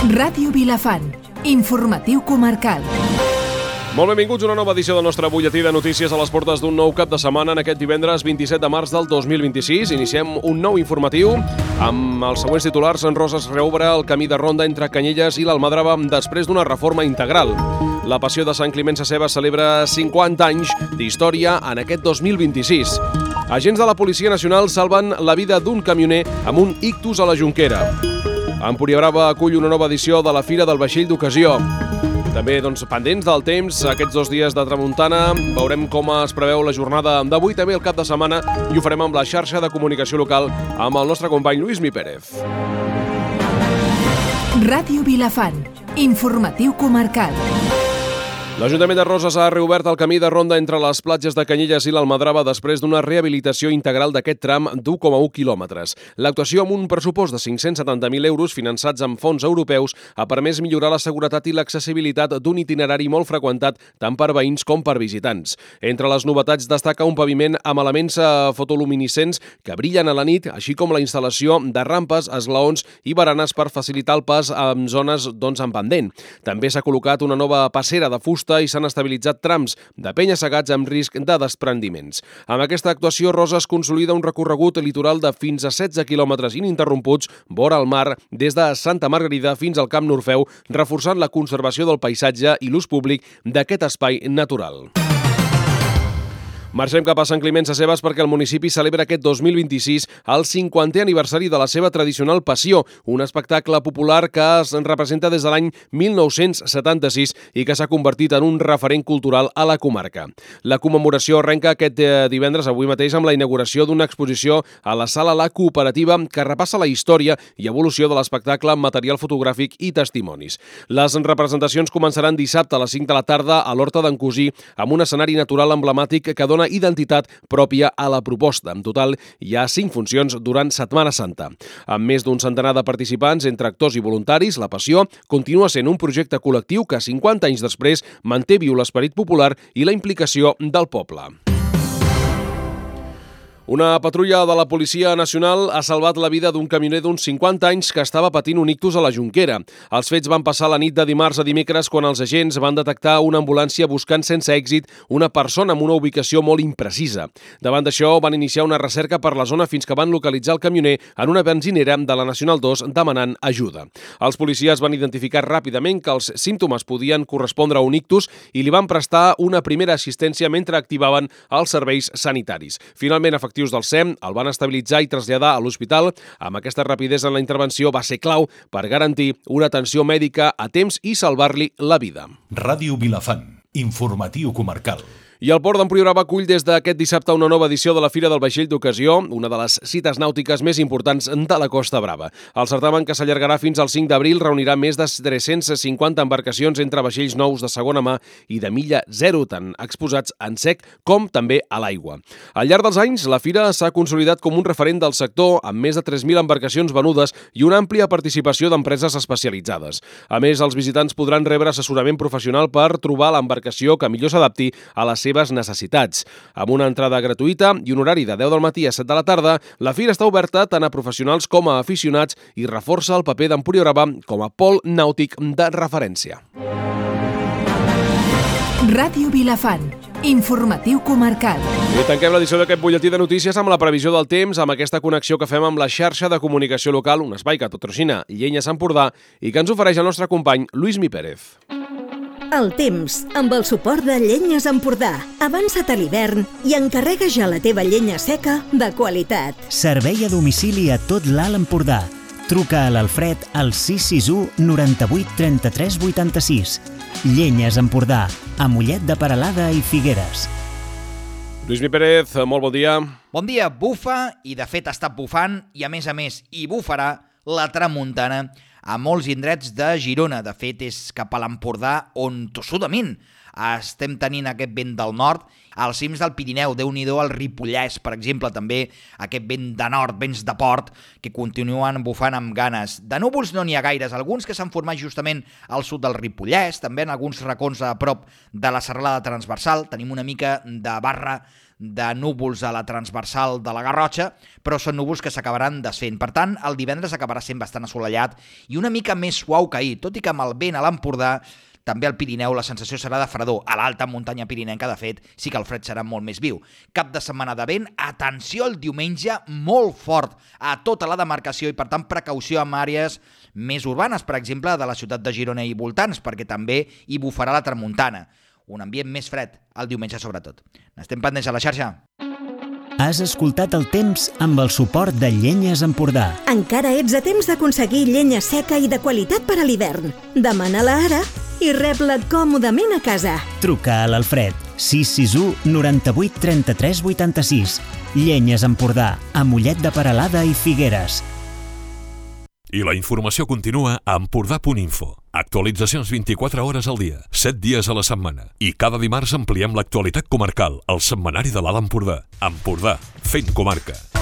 Ràdio Vilafant, informatiu comarcal. Molt benvinguts a una nova edició del nostre butlletí de notícies a les portes d'un nou cap de setmana en aquest divendres 27 de març del 2026. Iniciem un nou informatiu amb els següents titulars. En Roses reobre el camí de ronda entre Canyelles i l'Almadrava després d'una reforma integral. La Passió de Sant Climent Sescebes celebra 50 anys d'història en aquest 2026. Agents de la Policia Nacional salven la vida d'un camioner amb un ictus a la Jonquera. Empúria Brava acull una nova edició de la Fira del Vaixell d'Ocasió. També, pendents del temps, aquests 2 dies de tramuntana, veurem com es preveu la jornada d'avui, també el cap de setmana, i ho farem amb la xarxa de comunicació local amb el nostre company Lluís Pérez. Ràdio Vilafant, informatiu comarcal. L'Ajuntament de Roses ha reobert el camí de ronda entre les platges de Canyelles i l'Almadrava després d'una rehabilitació integral d'aquest tram d'1,1 quilòmetres. L'actuació, amb un pressupost de 570.000 euros finançats amb fons europeus, ha permès millorar la seguretat i l'accessibilitat d'un itinerari molt freqüentat tant per veïns com per visitants. Entre les novetats destaca un paviment amb elements fotoluminescents que brillen a la nit, així com la instal·lació de rampes, esglaons i baranes per facilitar el pas en zones amb pendent. També s'ha col·locat una nova passera de fusta i s'han estabilitzat trams de penya-segats amb risc de desprendiments. Amb aquesta actuació, Roses consolida un recorregut litoral de fins a 16 quilòmetres ininterromputs vora el mar des de Santa Margarida fins al Camp Norfeu, reforçant la conservació del paisatge i l'ús públic d'aquest espai natural. Marxem cap a Sant Climent Sescebes perquè el municipi celebra aquest 2026 el 50è aniversari de la seva tradicional Passió, un espectacle popular que es representa des de l'any 1976 i que s'ha convertit en un referent cultural a la comarca. La commemoració arrenca aquest divendres, avui mateix, amb la inauguració d'una exposició a la Sala La Cooperativa que repassa la història i evolució de l'espectacle amb material fotogràfic i testimonis. Les representacions començaran dissabte a les 5 de la tarda a l'Horta d'en Cosí, amb un escenari natural emblemàtic que dona identitat pròpia a la proposta. En total, hi ha 5 funcions durant Setmana Santa. Amb més d'un centenar de participants, entre actors i voluntaris, la Passió continua sent un projecte col·lectiu que 50 anys després manté viu l'esperit popular i la implicació del poble. Una patrulla de la Policia Nacional ha salvat la vida d'un camioner d'uns 50 anys que estava patint un ictus a la Jonquera. Els fets van passar la nit de dimarts a dimecres quan els agents van detectar una ambulància buscant sense èxit una persona amb una ubicació molt imprecisa. Davant d'això, van iniciar una recerca per la zona fins que van localitzar el camioner en una benzinera de la Nacional 2 demanant ajuda. Els policies van identificar ràpidament que els símptomes podien correspondre a un ictus i li van prestar una primera assistència mentre activaven els serveis sanitaris. Finalment, efectivament, del SEM el van estabilitzar i traslladar a l'hospital. Amb aquesta rapidesa en la intervenció va ser clau per garantir una atenció mèdica a temps i salvar-li la vida. Ràdio Vilafant, informatiu comarcal. I el Port d'Empúria Brava acull des d'aquest dissabte una nova edició de la Fira del Vaixell d'Ocasió, una de les cites nàutiques més importants de la Costa Brava. El certamen, que s'allargarà fins al 5 d'abril, reunirà més de 350 embarcacions entre vaixells nous de segona mà i de milla zero, tant exposats en sec com també a l'aigua. Al llarg dels anys, la Fira s'ha consolidat com un referent del sector, amb més de 3.000 embarcacions venudes i una àmplia participació d'empreses especialitzades. A més, els visitants podran rebre assessorament professional per trobar l'embarcació que millor s'adapti a les seves necessitats. Amb una entrada gratuïta i un horari de 10 del matí a 7 de la tarda, la Fira està oberta tant a professionals com a aficionats i reforça el paper d'Empúria Brava com a pol nàutic de referència. Ràdio Vilafant, informatiu comarcal. I tanquem l'edició d'aquest butlletí de notícies amb la previsió del temps, amb aquesta connexió que fem amb la xarxa de comunicació local, un espai que patrocina Llenyes Empordà i que ens ofereix el nostre company Lluís Pérez. El temps, amb el suport de Llenyes Empordà. Avança't a l'hivern i encarrega ja la teva llenya seca de qualitat. Servei a domicili a tot l'Alt Empordà. Truca a l'Alfred al 661 98 33 86. Llenyes Empordà, a Mollet de Peralada i Figueres. Lluís Pérez, molt bon dia. Bon dia, bufa, i de fet està bufant, i a més, hi bufarà la tramuntana a molts indrets de Girona. De fet, és cap a l'Empordà on tossudament estem tenint aquest vent del nord. Als cims del Pirineu, Déu-n'hi-do, al Ripollès, per exemple, també aquest vent de nord, vents de port, que continuen bufant amb ganes. De núvols no n'hi ha gaires, alguns que s'han format justament al sud del Ripollès, també en alguns racons a prop de la serralada transversal. Tenim una mica de barra de núvols a la transversal de la Garrotxa, però són núvols que s'acabaran desfent. Per tant, el divendres acabarà sent bastant assolellat i una mica més suau que ahir, tot i que amb el vent a l'Empordà també al Pirineu la sensació serà de fredor. A l'alta muntanya pirinenca, de fet, sí que el fred serà molt més viu. Cap de setmana de vent, atenció el diumenge, molt fort a tota la demarcació i, per tant, precaució amb àrees més urbanes, per exemple, de la ciutat de Girona i voltants, perquè també hi bufarà la tramuntana. Un ambient més fred, el diumenge sobretot. N'estem pendents a la xarxa. Has escoltat el temps amb el suport de Llenyes Empordà. Encara ets a temps d'aconseguir llenya seca i de qualitat per a l'hivern. Demana-la ara i rep-la còmodament a casa. Truca a l'Alfred 661 98 33 86. Llenyes Empordà, a Mollet de Peralada i Figueres. I la informació continua a empordà.info. Actualitzacions 24 hores al dia, 7 dies a la setmana. I cada dimarts ampliem l'actualitat comarcal, al setmanari de l'Alt Empordà. Empordà, fent comarca.